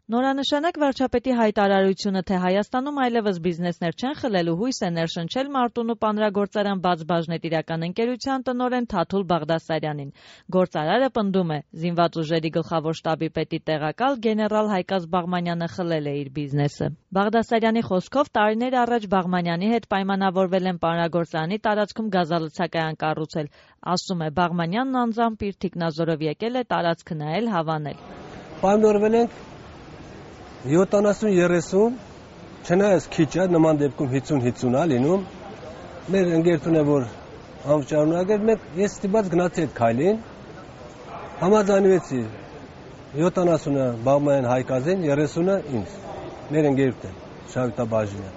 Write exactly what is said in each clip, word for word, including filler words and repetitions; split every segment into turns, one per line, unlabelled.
Նորանշանակ վարչապետի հայտարարությունը, թե Հայաստանում այլևս բիզնեսներ չեն խլելու, հույս է ներշնչել Մարտունու պանրագործարան բաց բաժնետիրական ընկերության տնօրեն Թաթուլ Բաղդասարյանին։ Գործարարը պնդում է, զինված ուժերի գլխավոր շտաբի պետի տեղակալ գեներալ Հայկազ Բաղմանյանը խլել է իր բիզնեսը։ Բաղդասարյանի խոսքով տարիներ առաջ Բաղմանյանի հետ պայմանավորվել են պանրագործարանի տարածքում գազալցակայան կառուցել։ Ասում է, Բաղմանյանն անձամբ իր թիկնազորով եկել է տարածքը նայել, հավանել։
Պայմանավորվել ենք յոթանասուն երեսուն, չնայած քիչ է, նման դեպքում հինգ հինգ է լինում, մեր ընկերությունը, որ անվճարունակ էր, մենք ես ստիպված գնացի այդ քայլին, համաձայնվեցի յոթանասունը Բաղմանյան Հայկազին, երեսունը ինձ, մեր ընկերության, շահութաբաժինը։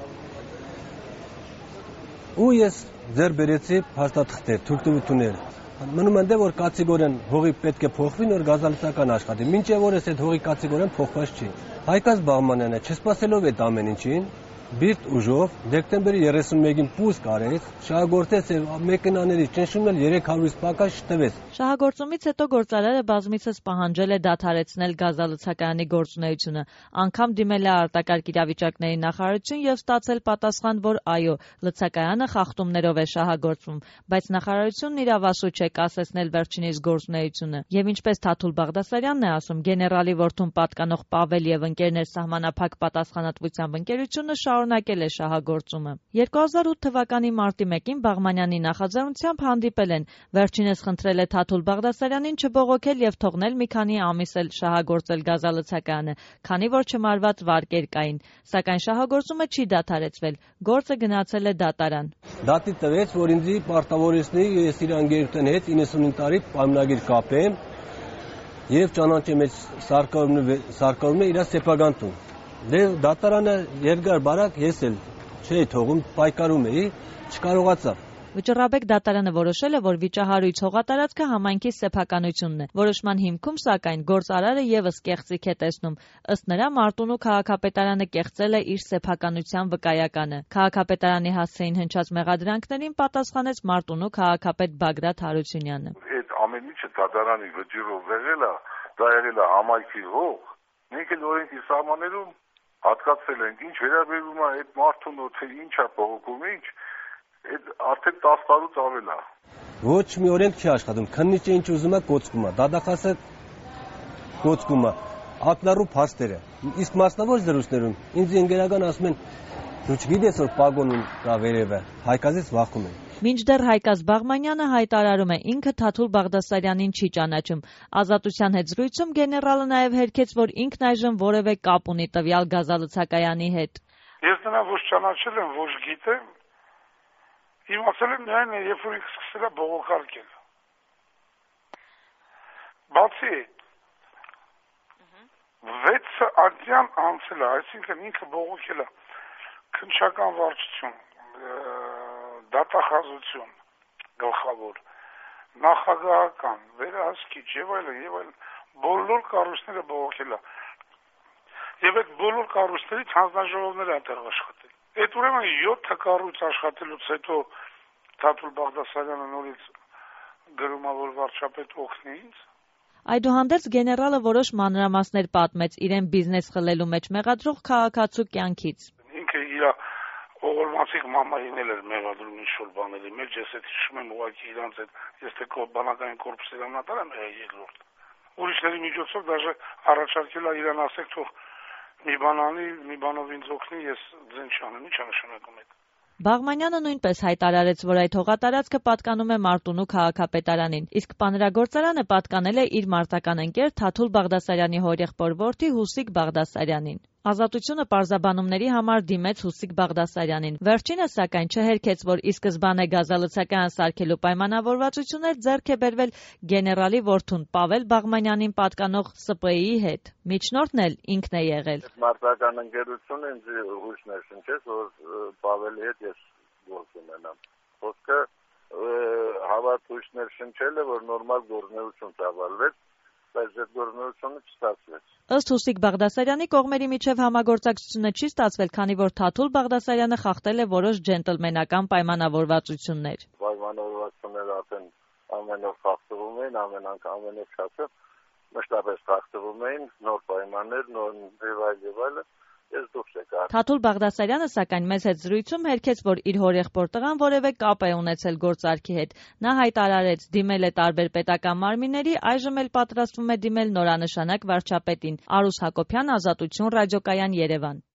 Ու ես ձեռք բերեցի փաստաթղթեր, թույլտվություններ։ Մնում են դե, որ կատեգորիան հողի պետք է փոխվի, նոր գազալցական աշխատի։ Մինչև օրս այդ հողի կատեգորիան փոխված չի։ Հայկազ Բաղմանյանը չսպասելով այդ ամեն ինչին, բիրտ ուժով դեկտեմբերի երեսունմեկին պուս կարեց, շահագործեց եւ մեքենաների ճնշումն էլ երեք հարյուրից պակաս չտվեց։
Շահագործումից հետո գործարարը բազմիցս պահանջել է դադարեցնել գազալցակայանի գործունեությունը, անգամ դիմել է արտակարգ իրավիճակների նախարարություն եւ ստացել պատասխան, որ այո, լցակայանը խախտումներով է շահագործվում, բայց նախարարությունն իրավասու չէ կասեցնել վերջինիս գործունեությունը։ Եվ ինչպես Թաթուլ Բաղդասարյանն է ասում, գեներալի որդուն պատկանող Պավել եւ ընկերներ սահմանափակ պատասխանատվությամբ ընկերությունը շարունակել է շահագործումը։ երկու հազար ութ թվականի մարտի մեկին Բաղմանյանի նախաձեռնությամբ հանդիպել են, վերջինս խնդրել է Թաթուլ Բաղդասարյանին չբողոքել եւ թողնել մի քանի ամիս էլ շահագործել գազալցակայանը, քանի որ չմարված վարկեր կային, սակայն շահագործումը չի դադարեցվել, գործը գնացել է դատարան։
Դատի տվեց, որ ինձ պարտավորեցնի ես իր ընկերության հետ իննսունհինգ տարի պայմանագիր կապեմ եւ ճանաչեմ այդ սարկարումն իր սեփական տուն։ Դե դատարանը երկար բարակ ես էլ չէի թողում, պայքարում էի, չկարողացա։
Վճռաբեկ դատարանը որոշել է, որ վիճահարույց հողատարածքը համայնքի սեփականությունն է։ Որոշման հիմքում, սակայն, գործարարը եւս կեղծիք է տեսնում։ Ըստ նրա, Մարտունու քաղաքապետարանը կեղծել է իր սեփականության վկայականը։ Քաղաքապետարանի հասցեին հնչած մեղադրանքներին պատասխանեց Մարտունու քաղաքապետ Բագրատ Հարությունյանը։
Այդ ամեն ինչը դատարանի վճիռով եղել է, դա եղել է համայնքի հող։ Մենք էլ օրենքի սահմաններում հատկացել ենք, ինչ վերաբերում է այդ Մարտունու, թե ինչ է բողոքում, ինչ Այդ արդեն տասը տարուց ավել է։
Ոչ մի օրենք չի աշխատում, քննիչը ինչ ուզում է կոծկում է, դատախազը կոծկում է, ակնառու փաստերը։ Իսկ մասնավոր զրույցներում ինձ ընկերական ասում են, դու չգիտես որ պագոնին կա վերևը, Հայկազից վախում են։
Մինչդեռ Հայկազ Բաղմանյանը հայտարարում է, ինքը Թաթուլ Բաղդասարյանին չի ճանաչում։ Ազատության հետ զրույցում գեներալը նաև հերքեց, որ ինքն այժմ որևէ կապ ունի տվյալ գազալցակայանի հետ։
Ես նրան ոչ ճանաչել եմ, ոչ գիտեմ։ Իմացել եմ միայն, երբ որ ինքը սկսել է բողոքարկել։ Բացի վեց ատյան անցել է, այսինքն ինքը բողոքել է քննչական վարչություն, դատախազություն գլխավոր, նախագահական, վերահսկիչ եւ այլն եւ այլն բոլոր կառույցները բողոքել է։ Եվ այդ բոլոր կառույցներից հանձնաժողովներ են տեղ աշխատել։ Այդ ուրեմն յոթ կառույց աշխատելուց հետո Թաթուլ Բաղդասարյանը նորից գրում է, որ վարչապետ օգնի ինձ։
Այդուհանդերձ գեներալը որոշ մանրամասներ պատմեց իրեն բիզնես խլելու մեջ մեղադրող քաղաքացու կյանքից։
Ինքը իր ողորմածիկ մամային էլ էր մեղադրում ինչ-որ բաների մեջ, ես այդ հիշում եմ ուղղակի իրանց այդ, ես թե բանակային կորպուսի հրամանատար եմ եղել երկրորդ։ Ուրիշների միջոցով դաժե առաջարկել է իրան ասեք թող մի բան անի, մի բանով ինձ օգնի, ես ձեն չանեմ, ի՞նչ է նշանակում այդ։
Բաղմանյանը նույնպես հայտարարեց, որ այդ հողատարածքը պատկանում է Մարտունու քաղաքապետարանին, իսկ պանրագործարանը պատկանել է իր մարտական ընկեր Թաթուլ Բաղդասարյանի հորեղբոր որդի Հուսիկ Բաղդասարյանին։ Ազատությունը պարզաբանումների համար դիմեց Հուսիկ Բաղդասարյանին։ Վերջինս, սակայն, չհերքեց, որ ի սկզբանե գազալցակայան սարքելու պայմանավորվածություններ ձեռք է բերվել գեներալի որդուն Պավել Բաղմանյանին պատկանող Ս Պ Ի-ի հետ։ Միջնորդն էլ ինքն է եղել։
Մարտական ընկերությունը ինձ հույս ներշնչեց, որ Պավելի հետ ես գործ ունենամ։ Խոսքը հավատ հույս ներշնչել է, որ նորմալ գործունեություն ծավալվեց, բայց այդ գործունեությունը չստացվեց։
Ըստ Հուսիկ Բաղդասարյանի կողմերի միջև համագործակցությունը չի ստացվել, քանի որ Թաթուլ Բաղդասարյանը խախտել է որոշ ջենտլմենական պայմանավորվածություններ։
Պայմանավորվածությունները արդեն ամենով խախտվում են, ամեն անգամ ամենով շատը, մշտապես խախտվում էին, նոր պայմաններ, նոր եւ այլ եւ այլը, ես դուրս եկա։
Թաթուլ Բաղդասարյանը սակայն մեծ հետ զրույցում հերքեց, որ իր հորեղբոր տղան որևէ կապ է ունեցել գործարքի հետ։ Նա հայտարարեց, դիմել է տարբեր պետական մարմինների, այժմ էլ պատրաստվում է դիմել նորանշանակ վարչապետին։ Արուս Հակոբյան, Ազատություն, Ռադիոկայան, Երևան։